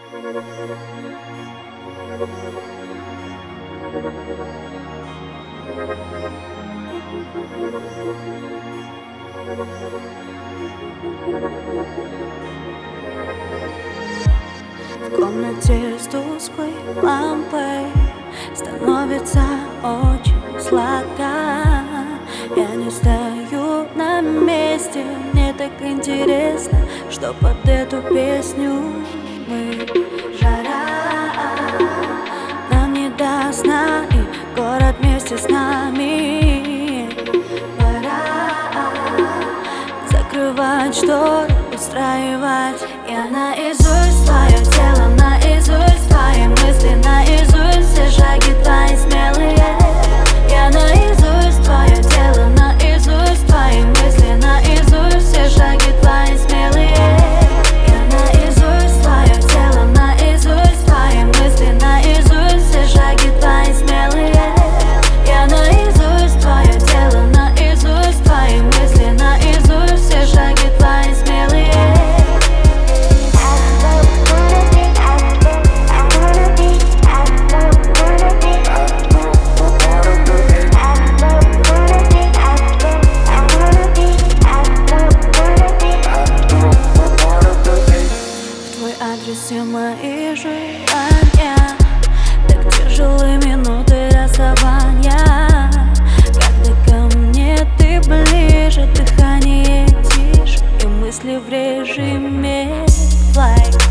В комнате с тусклой лампой становится очень сладко. Я не стою на месте, мне так интересно, что под эту песню мы. Жара нам не до сна, и город вместе с нами. Пора закрывать шторы, устраивать. Я наизусть твое тело, наизусть твои мысли, наизусть все шаги твои смелые. Я наизусть твое тело, наизусть твои мысли, наизусть все шаги твои смелые. Я наизусть твое тело, наизусть твои мысли, наизусть все шаги твои смелые. Я наизусть твое тело, наизусть твои мысли, наизусть все шаги твои смелые. Все мои желания, так тяжелы минуты расставания. Когда ко мне ты ближе, дыхание тише, и мысли в режиме flight.